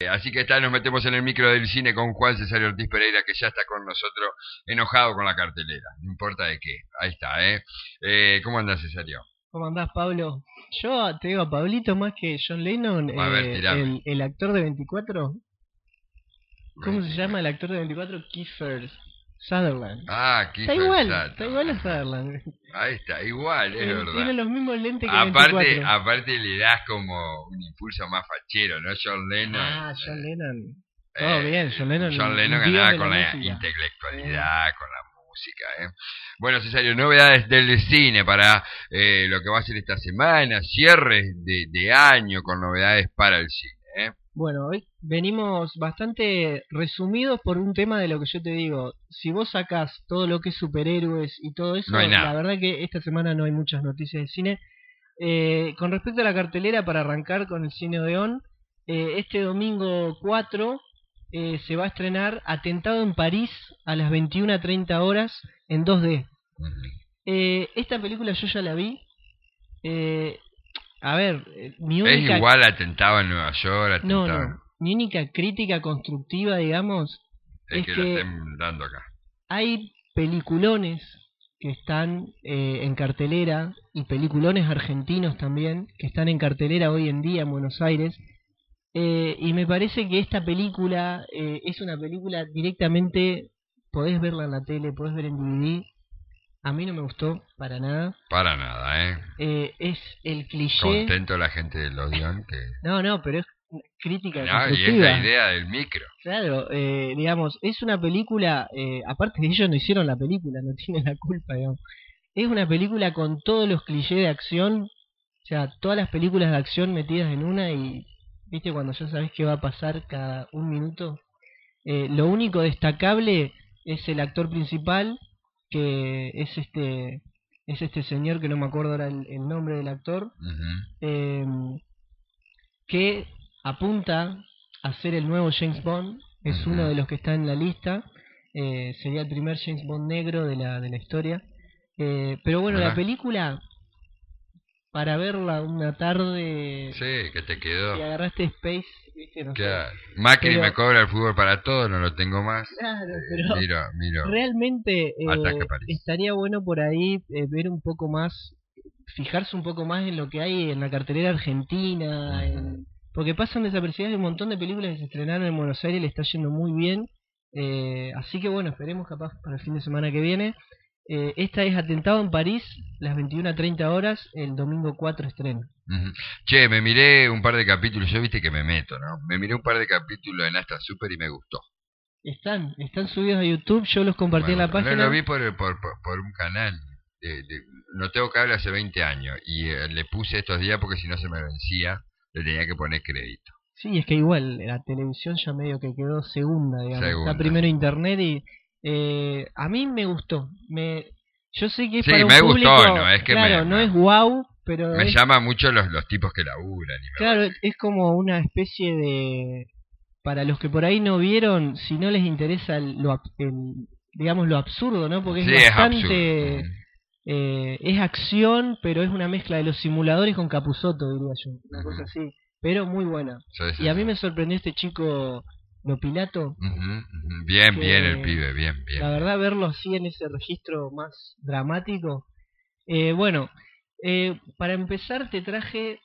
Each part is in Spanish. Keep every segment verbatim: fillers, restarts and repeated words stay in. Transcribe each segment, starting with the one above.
así que está, nos metemos en el micro del cine con Juan Cesario Ortiz Pereira, que ya está con nosotros, enojado con la cartelera, no importa de qué. Ahí está, ¿eh? eh ¿Cómo andás, Cesario? ¿Cómo andás, Pablo? Yo te digo a Pablito más que John Lennon, A ver, eh, tirame. el, el actor de veinticuatro. ¿Cómo se llama el actor de veinticuatro? Kiefer Sutherland. Ah, Kiefer Está igual, Sutherland. está igual a Sutherland. Ahí está, igual, es Eh, verdad. Tiene los mismos lentes que Aparte, veinticuatro. aparte le das como un impulso más fachero, ¿no? John Lennon. Ah, John eh, Lennon. Todo eh, bien, John Lennon. John Lennon Dios ganaba de con la la música. intelectualidad, con la música, ¿eh? Bueno, Cesario, novedades del cine para eh, lo que va a ser esta semana, cierres de, de año con novedades para el cine, ¿eh? Bueno, hoy venimos bastante resumidos por un tema de lo que yo te digo. Si vos sacás todo lo que es superhéroes y todo eso, No hay nada. la verdad que esta semana no hay muchas noticias de cine. Eh, con respecto a la cartelera, para arrancar con el Cine Odeón, eh, este domingo cuatro eh, se va a estrenar Atentado en París a las veintiuna treinta horas en dos D. Uh-huh. Eh, esta película yo ya la vi. Eh, a ver, eh, mi Es única... igual Atentado en Nueva York, Atentado... No, no. Mi única crítica constructiva, digamos, es, es que, que la estén dando acá. hay peliculones que están eh, en cartelera y peliculones argentinos también que están en cartelera hoy en día en Buenos Aires, eh, y me parece que esta película eh, es una película directamente, podés verla en la tele, podés ver en D V D. A mí no me gustó para nada. Para nada, ¿eh? Eh, es el cliché. Contento la gente del Odeón que... No, no, pero es crítica No, constructiva. y es la idea del micro. Claro, eh, digamos, es una película, eh, aparte de ellos no hicieron la película, no tienen la culpa, digamos. Es una película con todos los clichés de acción, o sea, todas las películas de acción metidas en una y, viste, cuando ya sabes qué va a pasar cada un minuto. Eh, lo único destacable es el actor principal, que es este es este señor que no me acuerdo ahora el, el nombre del actor, Uh-huh. eh, que apunta a ser el nuevo James Bond. Es Uh-huh. uno de los que está en la lista. Eh, sería el primer James Bond negro de la de la historia. Eh, pero bueno, ¿verdad? la película, para verla una tarde, Sí, que te quedó. si agarraste Space, viste, no sé. Claro. Macri Pero- me cobra el fútbol para todo, no lo tengo más. Claro, Eh, pero miro, miro. realmente eh, Ataque a París. estaría bueno por ahí eh, ver un poco más, fijarse un poco más en lo que hay en la cartelera argentina, Ujú. en- porque pasan desapercibidas un montón de películas que se estrenaron en Buenos Aires, le está yendo muy bien, eh, así que bueno, esperemos capaz para el fin de semana que viene. Eh, esta es Atentado en París, las veintiuna treinta horas, el domingo cuatro estreno. Ujú. Che, me miré un par de capítulos, yo viste que me meto, ¿no? Me miré un par de capítulos en Asta Super y me gustó. Están, están subidos a YouTube, yo los compartí en la Bueno, página. Lo, lo vi por, por, por, por un canal. De, de, no tengo cable hace veinte años y eh, le puse estos días porque si no se me vencía, le tenía que poner crédito. Sí, es que igual la televisión ya medio que quedó segunda, digamos. Segunda. Está primero internet y eh, a mí me gustó. Me, yo sé que es Sí, para un me público, gustó, no es que claro, me- no me- es wow, pero Me es, llama mucho los, los tipos que laburan. Y me claro, parece- es como una especie de, para los que por ahí no vieron, si no les interesa el- lo, ab- el- digamos lo absurdo, ¿no? Porque es Sí, es bastante, absurdo. eh, es acción, pero es una mezcla de los simuladores con Capusotto, diría yo, una Ujú. cosa así, pero muy buena. Sí, sí, Y a mí sí. me sorprendió este chico Lopilato. Ujú, ujú. Bien, que, bien el pibe, bien, bien. La verdad, verlo así en ese registro más dramático. Eh, bueno, eh, para empezar te traje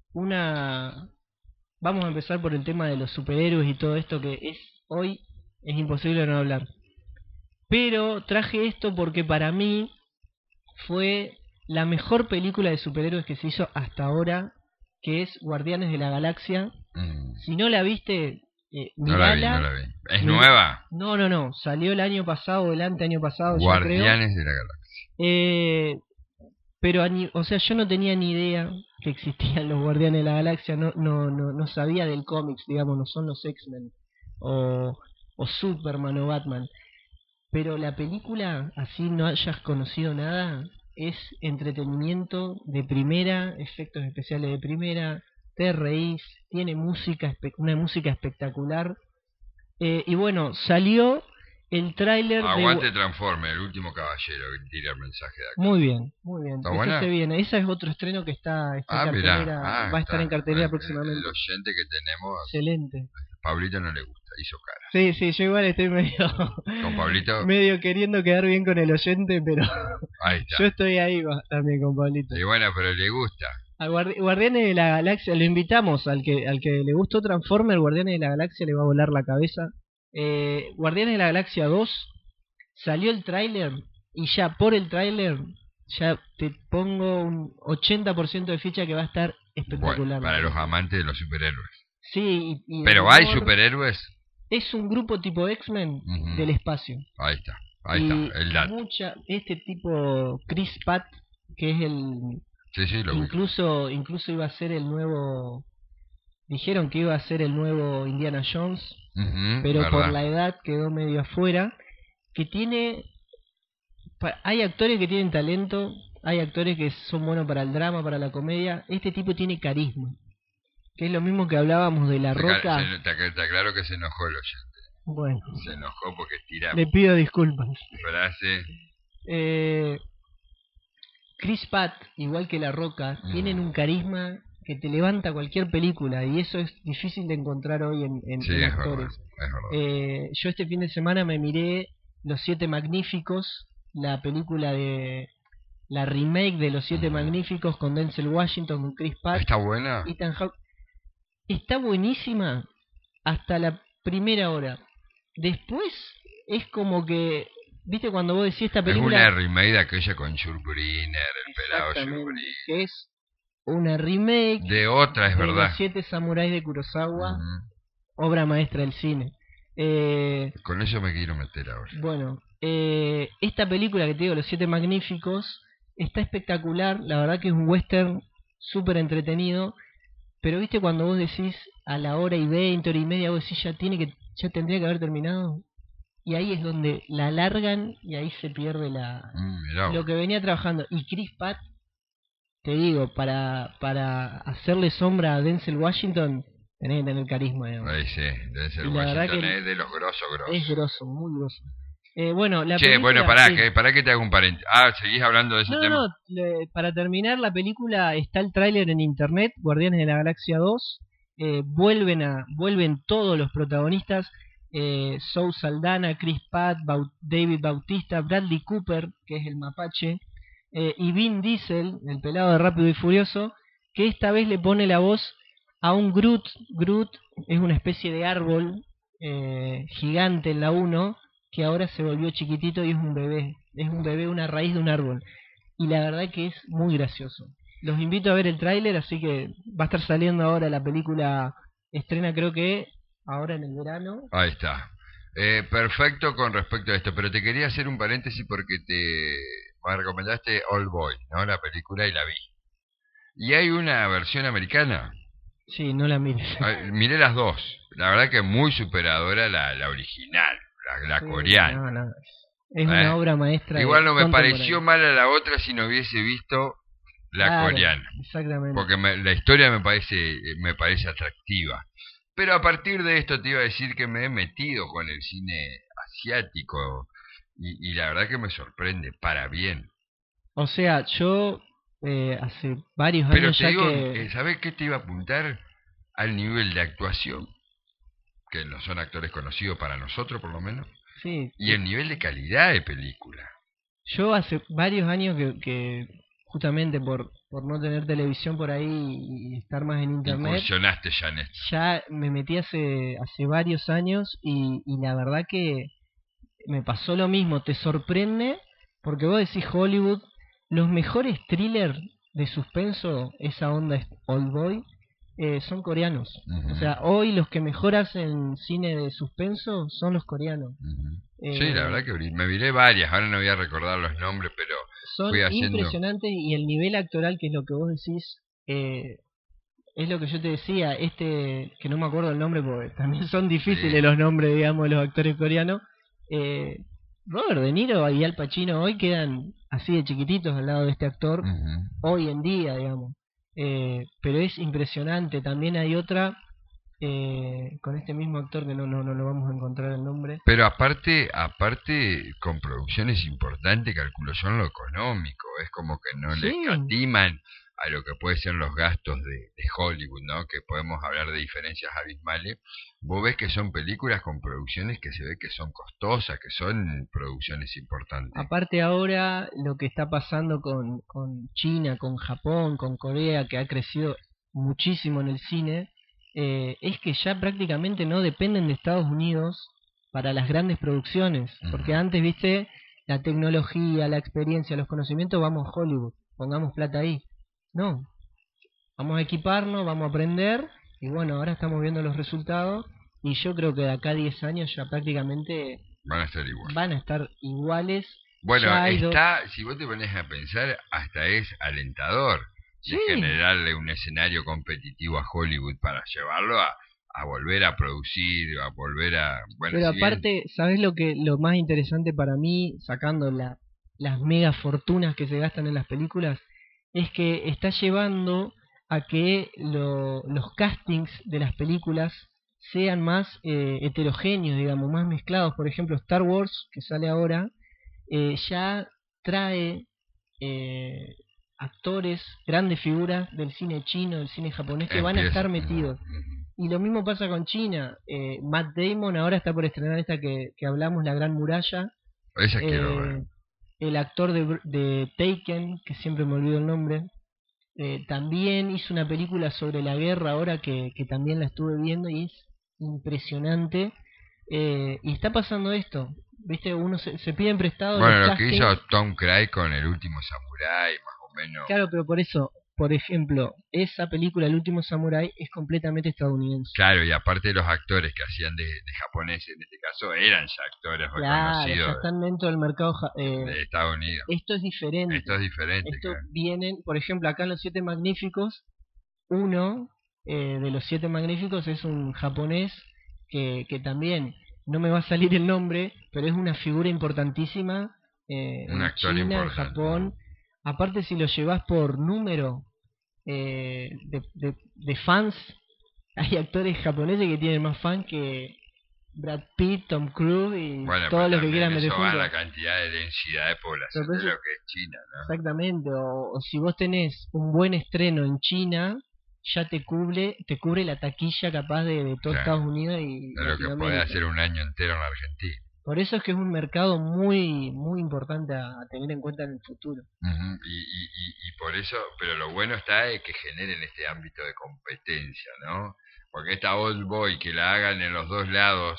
una... Vamos a empezar por el tema de los superhéroes y todo esto que es hoy es imposible no hablar. Pero traje esto porque para mí fue la mejor película de superhéroes que se hizo hasta ahora, que es Guardianes de la Galaxia. Mm. Si no la viste, eh, No la vi, mirala. no la vi. ¿Es Mira- nueva? No, no, no. Salió el año pasado o el anteaño pasado, ya creo. Guardianes de la Galaxia. Eh, pero, a ni- o sea, yo no tenía ni idea que existían los Guardianes de la Galaxia. No, no, no, no sabía del cómics, digamos, no son los X-Men o, o Superman o Batman. Pero la película, así no hayas conocido nada, es entretenimiento de primera, efectos especiales de primera, te reís, tiene música, espe- una música espectacular. Eh, y bueno, salió el tráiler de... Aguante Transformer, el último caballero que tira el mensaje de acá. Muy bien, muy bien. ¿Está Eso buena? se viene. Ese es otro estreno que está, está Ah, en mirá. cartelera, Ah, va a estar está. en cartelera El- próximamente. El oyente que tenemos Excelente. Pablito no le gusta, hizo cara. Sí, sí, yo igual estoy medio... Con Pablito... medio queriendo quedar bien con el oyente, pero... Ahí está. Yo estoy ahí va, también con Pablito. Y bueno, pero le gusta. A Guardi- Guardianes de la Galaxia, lo invitamos, al que al que le gustó Transformer, Guardianes de la Galaxia le va a volar la cabeza. Eh, Guardianes de la Galaxia dos, salió el tráiler y ya por el tráiler ya te pongo un ochenta por ciento de ficha que va a estar espectacular. Bueno, para los amantes de los superhéroes. Sí, y, y pero el hay humor superhéroes. es un grupo tipo X-Men Uh-huh. del espacio. Ahí está, ahí y está, el dato. Mucha, este tipo Chris Pratt, que es el... Sí, sí, lo incluso incluso iba a ser el nuevo, dijeron que iba a ser el nuevo Indiana Jones, uh-huh, pero ¿verdad? por la edad quedó medio afuera. Que tiene, hay actores que tienen talento, hay actores que son buenos para el drama, para la comedia. Este tipo tiene carisma, que es lo mismo que hablábamos de La Se Roca. ca- se- Está está claro que se enojó el oyente. Bueno, Se enojó porque tira le pido disculpas. frase. eh, Chris Pratt, igual que La Roca, Mm. tienen un carisma que te levanta cualquier película, y eso es difícil de encontrar hoy en, en, Sí, en es actores. verdad, es verdad. Eh, yo este fin de semana me miré Los Siete Magníficos, la película de la remake de Los Siete Mm. Magníficos con Denzel Washington, con Chris Pratt, ¿Está buena? Ethan Hawke. Está buenísima hasta la primera hora. Después es como que, viste, cuando vos decís esta Es película, una remake de aquella con Jules Briner, el pelado Jules exactamente, Briner. que es una remake De otra, es de verdad. Los Siete Samuráis de Kurosawa, Ujú. obra maestra del cine. Eh, Con eso me quiero meter ahora. bueno, eh, esta película que te digo, Los Siete Magníficos, está espectacular. La verdad que es un western súper entretenido. Pero viste cuando vos decís a la hora y veinte, hora y media, vos decís ya tiene que, ya tendría que haber terminado. Y ahí es donde la alargan y ahí se pierde la Mm, mirá vos. lo que venía trabajando. Y Chris Pratt, te digo, para para hacerle sombra a Denzel Washington, tenés que tener carisma, digamos. Ahí sí, debe ser Y la verdad Washington, que es de los grosos, grosos. Es grosso, muy grosso. Eh, bueno, la Che, película, bueno, pará, sí. que, pará que te hago un paréntesis. Ah, seguís hablando de ese No, tema. no, le- para terminar la película está el tráiler en internet, Guardianes de la Galaxia dos. Eh, vuelven a vuelven todos los protagonistas, eh, Zoe Saldana, Chris Pratt, Bau- David Bautista, Bradley Cooper, que es el mapache, eh, y Vin Diesel, el pelado de Rápido y Furioso, que esta vez le pone la voz a un Groot. Groot es una especie de árbol eh, gigante en la uno, que ahora se volvió chiquitito y es un bebé. Es un bebé, una raíz de un árbol. Y la verdad que es muy gracioso. Los invito a ver el tráiler, así que va a estar saliendo ahora la película. Estrena creo que ahora en el verano. Ahí está. Eh, perfecto con respecto a esto, pero te quería hacer un paréntesis porque te me recomendaste Old Boy, ¿no? La película y la vi. Y hay una versión americana. Sí, no la mires. Ah, miré las dos. La verdad que muy superadora la, la original, la, la Sí, coreana. no, no. Es ¿Eh? una obra maestra. Igual no me contemporánea. pareció mala la otra si no hubiese visto la Claro, coreana. Exactamente. Porque me- la historia me parece me parece atractiva. Pero a partir de esto te iba a decir que me he metido con el cine asiático y, y la verdad que me sorprende para bien. O sea, yo eh, hace varios Pero años te ya digo, que... eh, ¿sabés qué te iba a apuntar? Al nivel de actuación, que no son actores conocidos para nosotros por lo menos, Sí, y el nivel de calidad de película. yo hace varios años que, que justamente por, por no tener televisión por ahí y estar más en internet, Incursionaste ya en esto. ya me metí hace hace varios años y, y la verdad que me pasó lo mismo. Te sorprende porque vos decís Hollywood, los mejores thrillers de suspenso, esa onda es Old Boy, eh, son coreanos. Ujú. O sea, hoy los que mejor hacen cine de suspenso son los coreanos. Ujú. Eh, Sí, la verdad que vi- me miré varias, ahora no voy a recordar los nombres, pero Son fui haciendo... impresionantes, y el nivel actoral, que es lo que vos decís, eh, es lo que yo te decía, este, que no me acuerdo el nombre porque también son difíciles Sí. los nombres, digamos, de los actores coreanos. eh, Robert De Niro y Al Pacino hoy quedan así de chiquititos al lado de este actor, Ujú. hoy en día, digamos. Eh, pero es impresionante. También hay otra eh, con este mismo actor que no, no, no lo vamos a encontrar el nombre. Pero aparte, aparte con producciones importantes, calculo yo en lo económico, es como que no le Sí. escatiman a lo que pueden ser los gastos de, de Hollywood, ¿no? Que podemos hablar de diferencias abismales. Vos ves que son películas con producciones que se ve que son costosas, que son producciones importantes. Aparte ahora lo que está pasando con, con China, con Japón, con Corea, que ha crecido muchísimo en el cine, eh, es que ya prácticamente no dependen de Estados Unidos para las grandes producciones. Porque Ujú. antes, viste, la tecnología, la experiencia, los conocimientos, vamos a Hollywood, pongamos plata ahí. No, vamos a equiparnos, vamos a aprender, y bueno, ahora estamos viendo los resultados, y yo creo que de acá a diez años ya prácticamente Van a estar igual. van a estar iguales. Bueno, Ya hay do- está, si vos te pones a pensar, hasta es alentador de Sí, generarle un escenario competitivo a Hollywood para llevarlo a, a volver a producir, a volver a... Bueno, pero si bien... aparte, ¿sabés lo que lo más interesante para mí, sacando la, las mega fortunas que se gastan en las películas? Es que está llevando a que lo- los castings de las películas sean más eh, heterogéneos, digamos, más mezclados. Por ejemplo, Star Wars, que sale ahora, eh, ya trae eh, actores, grandes figuras del cine chino, del cine japonés, que van a Empieza. estar Ujú, metidos. ujú. Y lo mismo pasa con China. Eh, Matt Damon ahora está por estrenar esta que, que hablamos, La Gran Muralla. Esa quiero ver. Eh, el actor de, Br- de Taken, que siempre me olvido el nombre, eh, también hizo una película sobre la guerra ahora que, que también la estuve viendo y es impresionante. Eh, y está pasando esto, ¿viste? Uno se, se piden prestados los Bueno, lo que castings. hizo Tom Cruise con El Último Samurái, más o menos. Claro, pero por eso, por ejemplo, esa película, El Último Samurái, es completamente estadounidense. Claro, y aparte los actores que hacían de, de japoneses, en este caso, eran ya actores Claro, ya reconocidos están dentro del mercado. ja- eh, de Estados Unidos. esto es diferente. Esto es diferente, Esto claro. vienen, por ejemplo, acá en Los Siete Magníficos, uno eh, de los Siete Magníficos es un japonés que, que también, no me va a salir el nombre, pero es una figura importantísima eh, Un en actor China, en importante. Japón. Aparte, si lo llevas por número eh, de, de, de fans, hay actores japoneses que tienen más fans que Brad Pitt, Tom Cruise y Bueno, todos pero los que también quieran meter eso va a juntos. la cantidad de densidad de población Pero de eso- lo que es China, ¿no? Exactamente, o, o si vos tenés un buen estreno en China, ya te cubre te cubre la taquilla capaz de, de todo Claro. Estados Unidos y De lo que puede Latinoamérica. hacer un año entero en la Argentina. Por eso es que es un mercado muy muy importante a, a tener en cuenta en el futuro. Ujú, y, y, y, y por eso, pero lo bueno está es que generen este ámbito de competencia, ¿no? Porque esta Old Boy que la hagan en los dos lados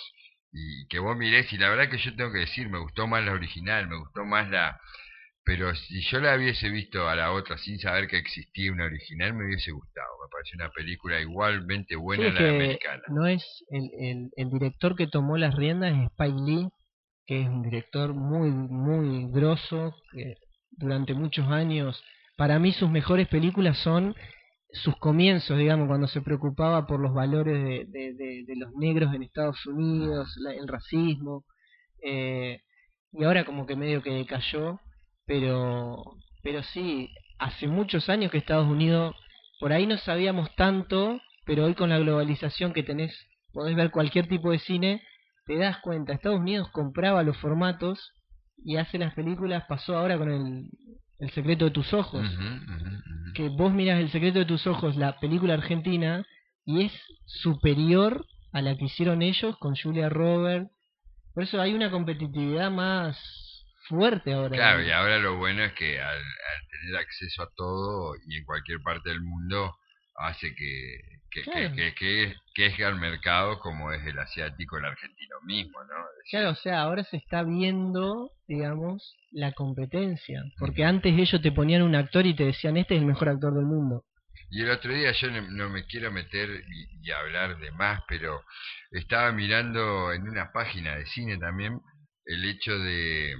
y que vos mirés, y la verdad que yo tengo que decir, me gustó más la original, me gustó más la... Pero si yo la hubiese visto a la otra sin saber que existía una original, me hubiese gustado. Me pareció una película igualmente Sí, buena es la que americana. no es el, el, el director que tomó las riendas es Spike Lee, que es un director muy muy grosso, que durante muchos años, para mí sus mejores películas son sus comienzos, digamos, cuando se preocupaba por los valores de, de, de, de los negros en Estados Unidos, la- el racismo, eh, y ahora como que medio que decayó, pero, pero sí, hace muchos años que Estados Unidos, por ahí no sabíamos tanto, pero hoy con la globalización que tenés, podés ver cualquier tipo de cine, te das cuenta, Estados Unidos compraba los formatos y hace las películas, pasó ahora con el, el secreto de tus ojos, Ujú, ujú, ujú. que vos mirás El secreto de tus ojos, la película argentina, y es superior a la que hicieron ellos con Julia Roberts. Por eso hay una competitividad más fuerte ahora. Claro, y digamos. ahora lo bueno es que al, al tener acceso a todo y en cualquier parte del mundo hace que que, Claro. que, que, que, que es el mercado como es el asiático, el argentino mismo, ¿no? Es decir, Claro, o sea, ahora se está viendo, digamos, la competencia. Porque Ujú. antes ellos te ponían un actor y te decían, este es el mejor actor del mundo. Y el otro día yo no, no me quiero meter y, y hablar de más, pero estaba mirando en una página de cine también el hecho de,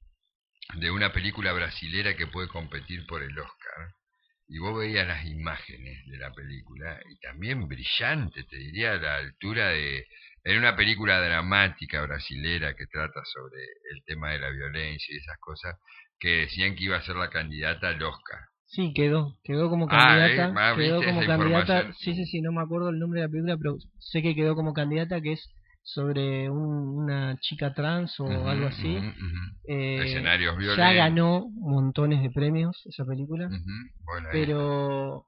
de una película brasilera que puede competir por el Oscar. Y vos veías las imágenes de la película y también brillante, te diría, a la altura de... En una película dramática brasilera que trata sobre el tema de la violencia y esas cosas, que decían que iba a ser la candidata al Oscar. Sí, quedó, quedó como Ah, candidata, eh, ah, quedó ¿viste como esa candidata, información? sí, sí, sí, no me acuerdo el nombre de la película, pero sé que quedó como candidata, que es sobre un- una chica trans o Ujú, algo así. ujú, ujú. Eh, Escenarios ya violentos. ganó montones de premios esa película, Ujú, bueno, ahí está. pero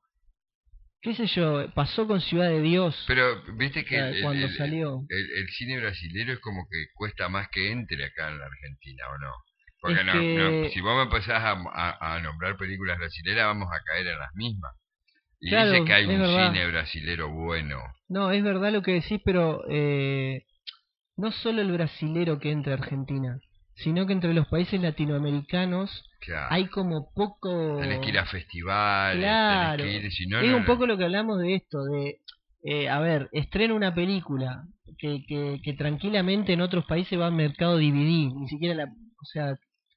qué sé yo, pasó con Ciudad de Dios Pero viste que el, eh, el, cuando el, salió. el- el cine brasilero es como que cuesta más que entre acá en la Argentina, ¿o no? Es Porque no, no, que, si vos me empezás a, a- a nombrar películas brasileras, vamos a caer en las mismas. Y dice claro, que hay es un verdad. cine brasilero bueno. No, es verdad lo que decís, pero eh, no solo el brasilero que entra a Argentina, sino que entre los países latinoamericanos Claro, hay como tenés que ir a poco. festivales, tenés Claro, que ir, si no, es no, un no. poco lo que hablamos de esto, de, eh, a ver, estrena una película que, que, que tranquilamente en otros países va al mercado D V D, ni siquiera la, o sea,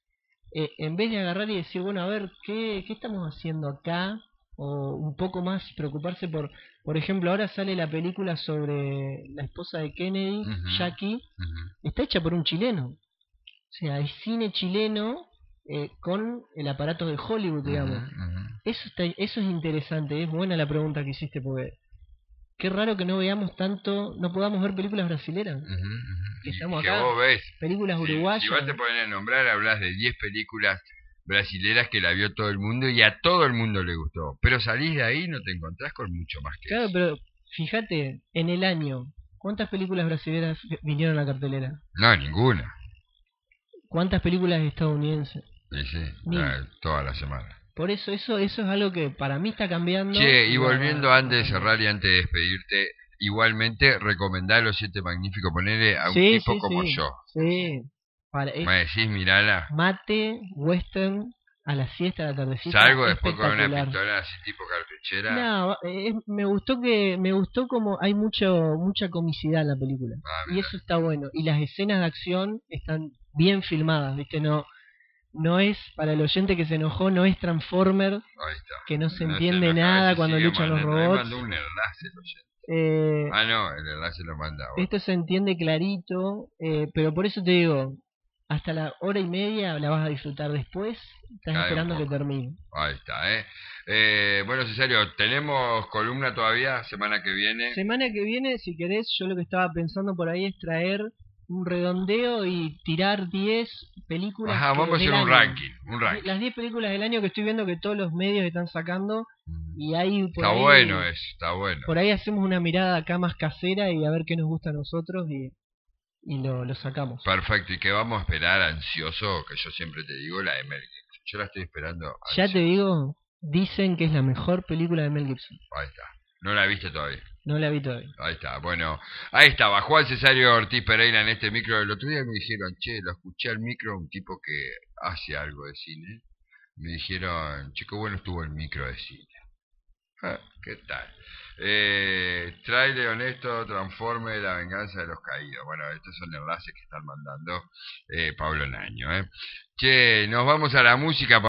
eh, en vez de agarrar y decir, bueno, a ver, ¿qué, qué estamos haciendo acá? O un poco más preocuparse por, por ejemplo, ahora sale la película sobre la esposa de Kennedy, Ujú, Jackie, ujú, está hecha por un chileno. O sea, hay cine chileno eh, con el aparato de Hollywood, ujú, digamos. ujú, Eso, está, eso es interesante, es buena la pregunta que hiciste, porque qué raro que no veamos tanto, no podamos ver películas brasileras. ujú, ujú. Que Y, y estamos que acá, vos ves, películas si, si uruguayas. vos te pones a nombrar, hablas de diez películas brasileras que la vio todo el mundo y a todo el mundo le gustó. Pero salís de ahí y no te encontrás con mucho más que Claro, eso. pero fíjate, en el año, ¿cuántas películas brasileñas vinieron a la cartelera? No, ninguna. ¿Cuántas películas estadounidenses? Sí, sí, Ni. la- toda la semana. Por eso, eso, eso es algo que para mí está cambiando. Che, y va- volviendo va- va a antes de cambiar. cerrar y antes de despedirte, igualmente recomendar Los Siete Magníficos, ponerle a un Sí, tipo sí, como sí. yo. Sí. Para, es Me decís, mirala, mate, western, a la siesta, a la tardecita, salgo después con una espectacular. pistola así tipo cartuchera. No, eh, me gustó que me gustó como hay mucho mucha comicidad en la película Ah, y mira, eso está bueno y las escenas de acción están bien filmadas, ¿viste? No no es para el oyente que se enojó, no es Transformer ahí está. que no se No entiende enoja, nada ese cuando sigue luchan los mandando. Ahí robots. mandó un enlace, lo oyente. Eh, Ah, no, el enlace lo manda ahora. esto se entiende clarito, eh, pero por eso te digo, hasta la hora y media la vas a disfrutar después, estás Cae un esperando que poco. termine. Ahí está, ¿eh? eh bueno, Cesario, ¿tenemos columna todavía semana que viene? Semana que viene, si querés, yo lo que estaba pensando por ahí es traer un redondeo y tirar diez películas Ajá, que vamos a hacer del un año. ranking, un ranking. Las diez películas del año que estoy viendo que todos los medios están sacando y ahí por Está ahí, bueno eso, está bueno. por ahí hacemos una mirada acá más casera y a ver qué nos gusta a nosotros y, y lo, lo sacamos. Perfecto, y que vamos a esperar ansioso, que yo siempre te digo, la de Mel Gibson. Yo la estoy esperando Ya ansioso. te digo, dicen que es la mejor película de Mel Gibson. Ahí está, no la viste todavía. No la vi todavía. Ahí está, bueno, ahí estaba Juan Cesario Ortiz Pereira en este micro. El otro día me dijeron, che, lo escuché al micro, un tipo que hace algo de cine. Me dijeron, chico, bueno estuvo el micro de cine. Ah, ¿qué tal? Eh, trailer honesto, transforme la venganza de los caídos. Bueno, estos son enlaces que están mandando eh, Pablo Naño. ¿eh? Che, nos vamos a la música.